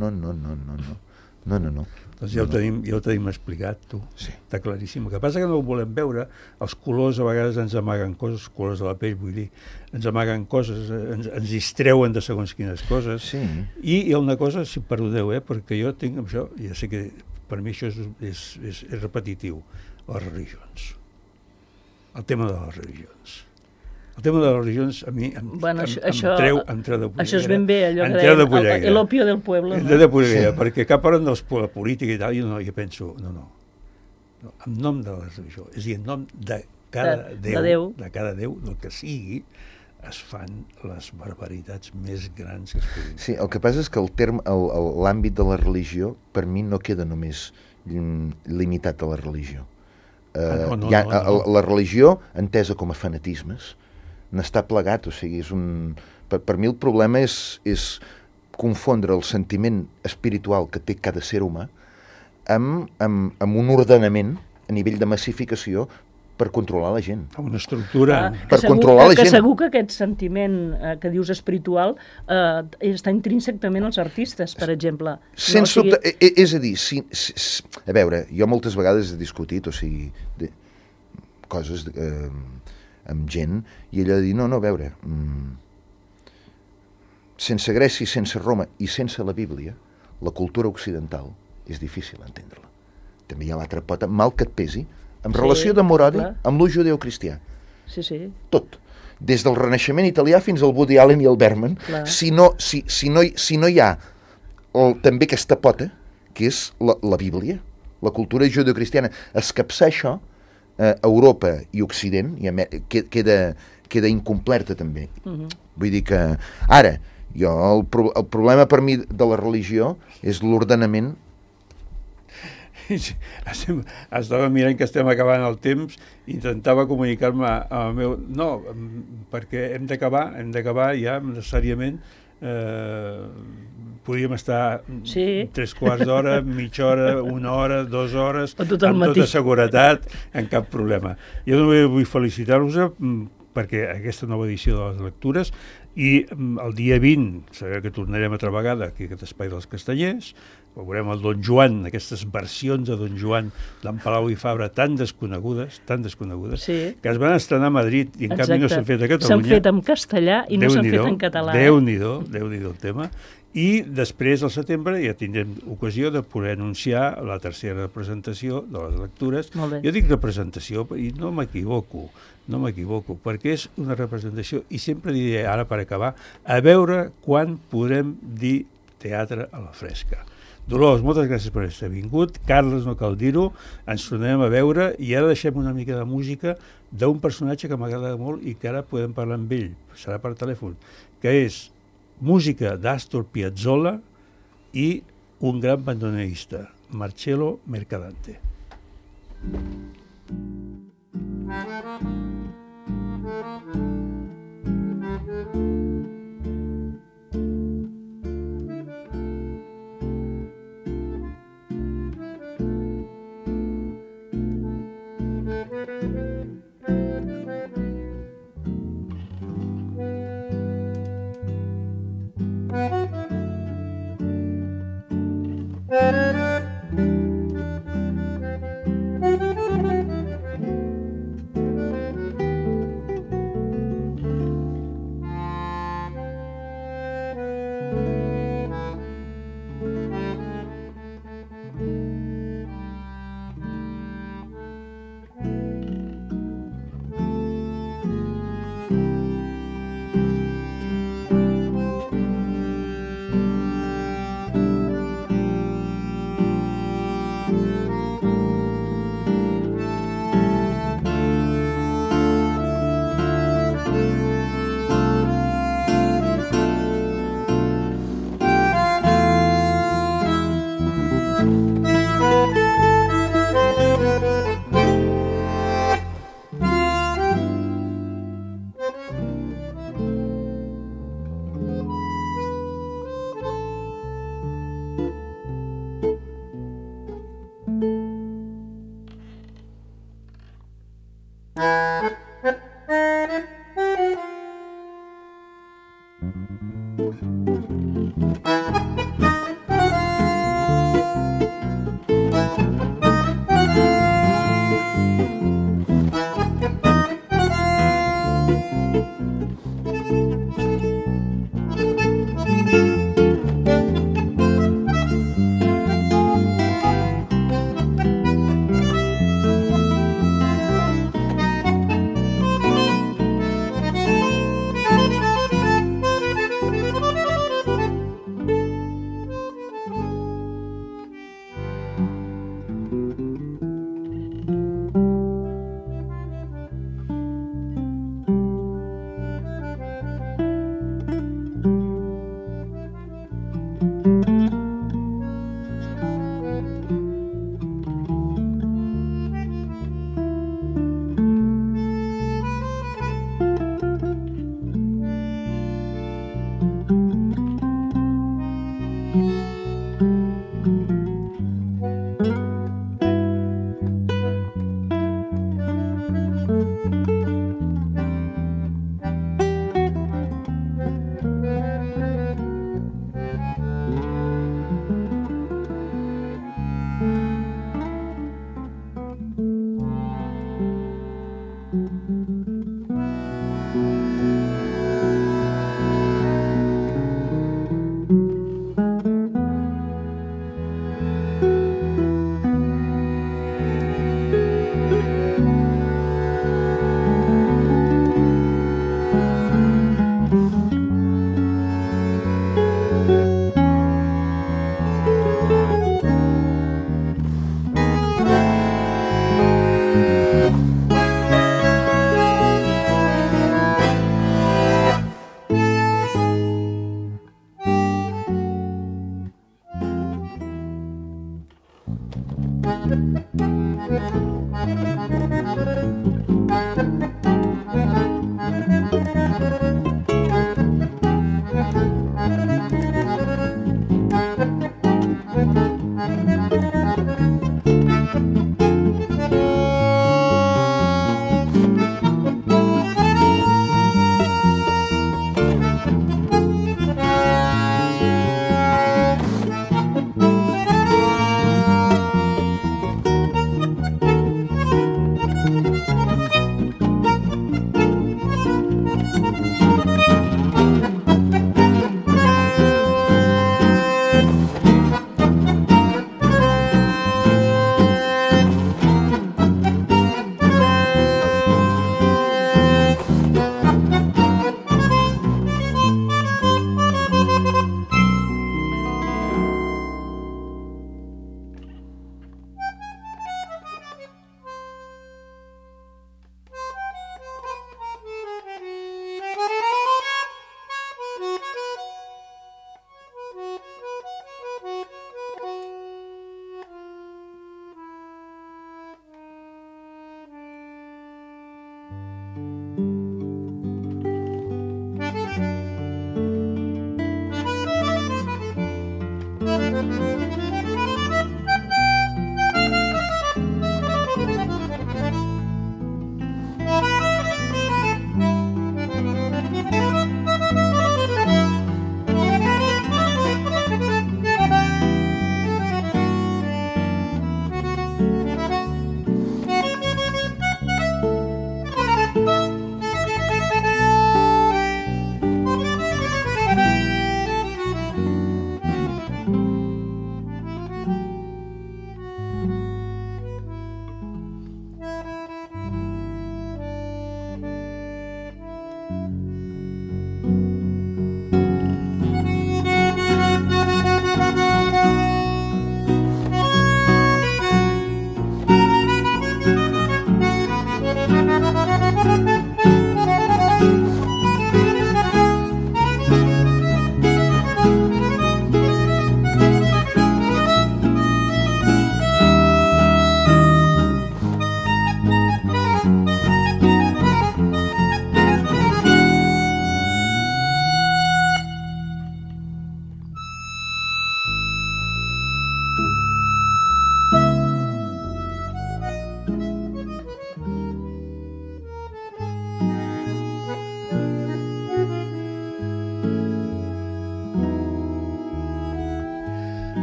Doncs ja ho tenim explicat, tu. Sí. Està claríssim. El que passa que no ho volem veure. Els colors a vegades ens amaguen coses, els colors de la pell, vull dir, ens amaguen coses, ens distreuen de segons quines coses. Sí. I hi ha una cosa, si perdoneu, perquè jo tinc això, ja sé que per mi això és repetitiu, les religions. El tema de les religions. El tema de les religions a mi em treu de polleguera. Això és ben bé allò que deia l'opio del pueblo. Em treu de polleguera, perquè cap hora de la política i tal, jo penso, no, en nom de la religió, és a dir, en nom de cada Déu, del que sigui, es fan les barbaritats més grans que es puguin. Sí, el que passa és que l'àmbit de la religió, per mi, no queda només limitat a la religió. La religió, entesa com a fanatismes, n'està plegat, o sigui, per mi el problema és confondre el sentiment espiritual que té cada ser humà amb un ordenament a nivell de massificació per controlar la gent. Una estructura. Per controlar la gent. Que segur que aquest sentiment que dius espiritual està intrínsec també en els artistes, per exemple. Sense dubte, és a dir, a veure, jo moltes vegades he discutit, o sigui, coses amb gent, i ella diu, no, a veure, sense Grècia, sense Roma i sense la Bíblia, la cultura occidental és difícil entendre-la. També hi ha l'altra pota, mal que et pesi, en relació d'amor-odi amb l'ús judeocristià. Sí. Tot. Des del Renaixement italià fins al Woody Allen i el Bergman, si no hi ha també aquesta pota, que és la Bíblia, la cultura judeocristiana, escapçar això, Europa i Occident queda incompleta també. Vull dir que ara, el problema per mi de la religió és l'ordenament. Estava mirant que estem acabant el temps, intentava comunicar-me amb el meu... No, perquè hem d'acabar ja necessàriament. Podríem estar 3/4 d'hora, mitja hora, 1 hora, 2 hores, amb tota seguretat, en cap problema. Jo només vull felicitar-vos perquè aquesta nova edició de les lectures, i el dia 20, sabeu que tornarem altra vegada aquí a aquest espai dels Castanyers, veurem el Don Joan, aquestes versions de Don Joan d'en Palau i Fabra tan desconegudes, que es van estrenar a Madrid i en canvi no s'han fet a Catalunya. S'han fet en castellà i no s'han fet en català. Déu-n'hi-do el tema. I després, al setembre, ja tindrem ocasió de poder anunciar la tercera representació de les lectures. Jo dic representació i no m'equivoco, perquè és una representació, i sempre diré, ara per acabar, a veure quan podrem dir teatre a la fresca. Dolors, moltes gràcies per haver vingut. Carles, no cal dir-ho, ens tornem a veure, i ara deixem una mica de música d'un personatge que m'agrada molt i que ara podem parlar amb ell, serà per telèfon, que és música d'Astor Piazzolla i un gran bandoneonista, Marcello Mercadante.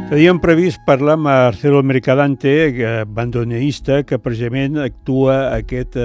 Teníem previst parlar amb Marcelo Mercadante, bandoneonista, que precisament actua aquest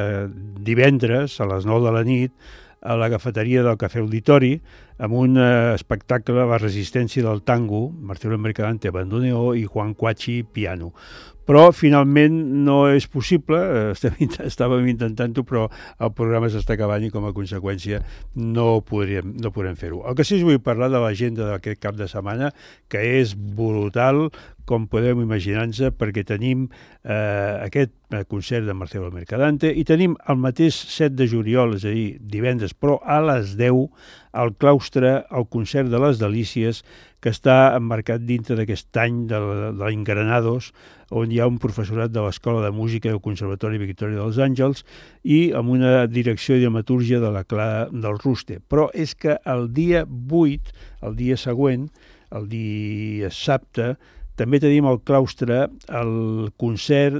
divendres a les 9 de la nit a la cafeteria del Cafè Auditori amb un espectacle La resistència del tango, Marcelo Mercadante, bandoneó, i Juan Cuachi, piano. Però finalment no és possible, estàvem intentant-ho, però el programa s'està acabant i com a conseqüència no podrem fer-ho. El que sí us vull parlar de l'agenda d'aquest cap de setmana, que és brutal, com podem imaginar-nos, perquè tenim aquest concert de Marcelo Mercadante i tenim el mateix 7 de juliol, és a dir, divendres, però a les 10, al claustre, el concert de les Delícies, que està emmarcat dintre d'aquest any de l'any Granados, on hi ha un professorat de l'Escola de Música del Conservatori Victòria dels Àngels i amb una direcció i dramatúrgia de la Clara del Ruste. Però és que el dia 8, el dia següent, el dia dissabte, també tenim al claustre el concert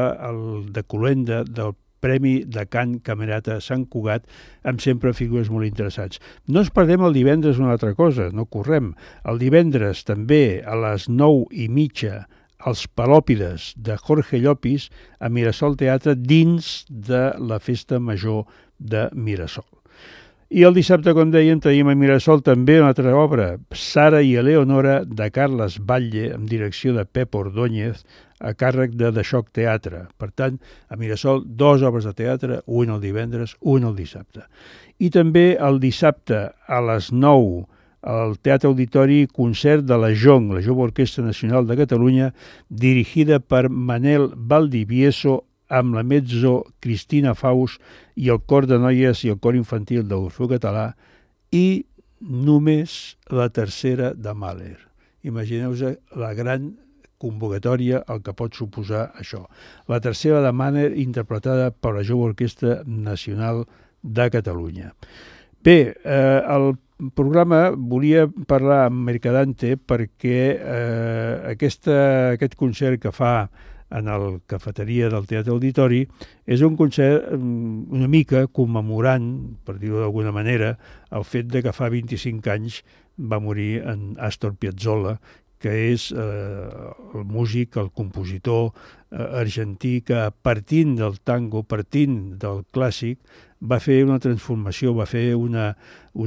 de Cloenda del Premi de Cant Camerata Sant Cugat, amb sempre figures molt interessants. No ens perdem el divendres una altra cosa, no correm. El divendres també a les 9:30 els Pelòpides de Jorge Llopis a Mirasol Teatre dins de la Festa Major de Mirasol. I el dissabte, com dèiem, tenim a Mirasol també una altra obra, Sara i Eleonora, de Carles Batlle, amb direcció de Pep Ordóñez, a càrrec de The Shock Teatre. Per tant, a Mirasol, 2 obres de teatre, un el divendres, un el dissabte. I també el dissabte a les 9, al Teatre Auditori, concert de la JONC, la Jove Orquestra Nacional de Catalunya, dirigida per Manel Valdivieso, amb la mezzo Cristina Faus i el cor de noies i el cor infantil d'Orfeu Català, i només la tercera de Mahler. Imagineu-vos la gran convocatòria, el que pot suposar això. La tercera de Mahler, interpretada per la Jove Orquestra Nacional de Catalunya. Bé, el programa volia parlar amb Mercadante perquè aquest concert que fa en la cafeteria del Teatre Auditori és un concert una mica commemorant, per dir-ho d'alguna manera, el fet de que fa 25 anys va morir en Astor Piazzolla, que és el músic, el compositor argentí que, partint del tango, partint del clàssic, va fer una transformació, va fer una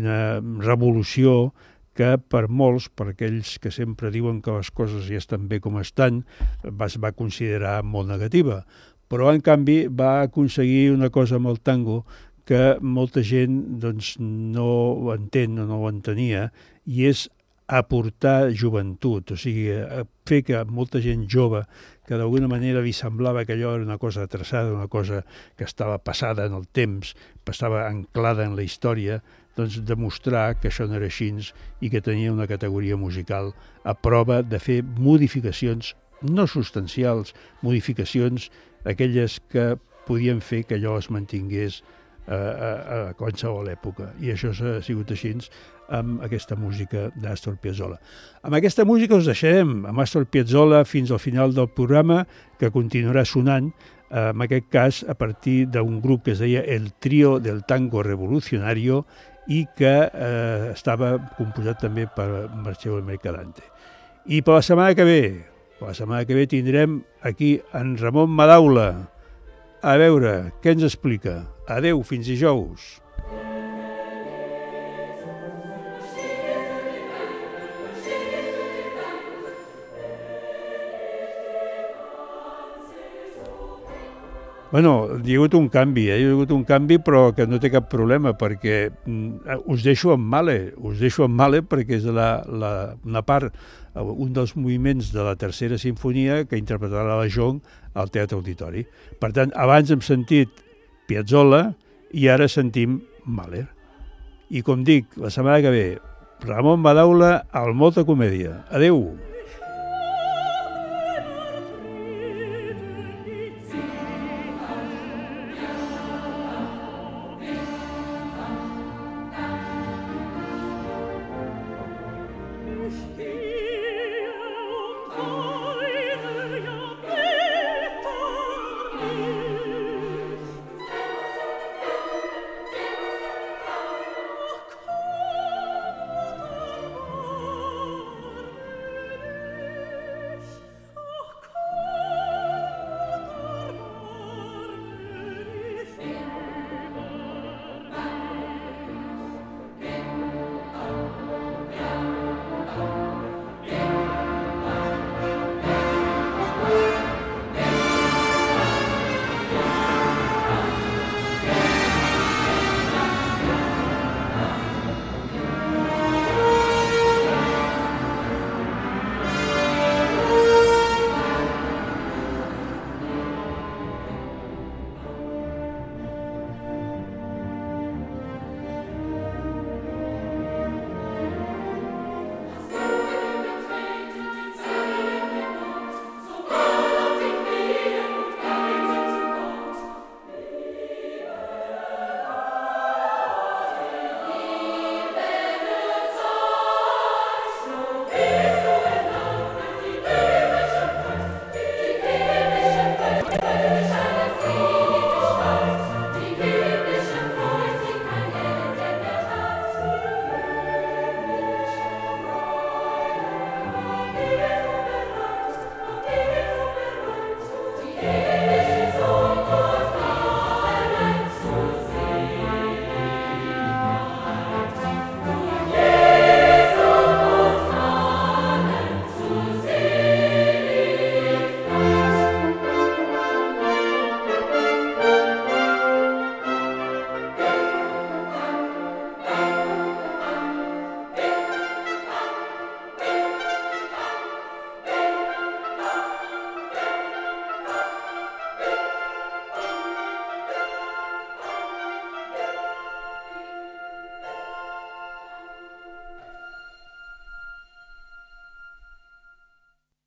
revolució que per molts, per aquells que sempre diuen que les coses ja estan bé com estan, es va considerar molt negativa. Però, en canvi, va aconseguir una cosa amb el tango que molta gent no ho entén o no ho entenia, i és aportar joventut, o sigui, fer que molta gent jove, que d'alguna manera li semblava que allò era una cosa traçada, una cosa que estava passada en el temps, estava anclada en la història, doncs demostrar que això no era així i que tenia una categoria musical a prova de fer modificacions no substancials, modificacions aquelles que podien fer que allò es mantingués a qualsevol època. I això ha sigut així amb aquesta música d'Astor Piazzolla. Amb aquesta música us deixarem amb Astor Piazzolla fins al final del programa, que continuarà sonant, en aquest cas a partir d'un grup que es deia El Trío del Tango Revolucionario i que estava composat també per Marcelo Mercadante. I per la setmana que ve tindrem aquí en Ramon Madaula. A veure què ens explica. Adeu, fins dijous. Bueno, hi ha hagut un canvi, però que no té cap problema, perquè us deixo amb Mahler, perquè és una part, un dels moviments de la tercera sinfonia que interpretarà la JONC al Teatre Auditori. Per tant, abans hem sentit Piazzolla i ara sentim Mahler. I com dic, la setmana que ve, Ramon Madaula al Molta Comèdia. Adeu!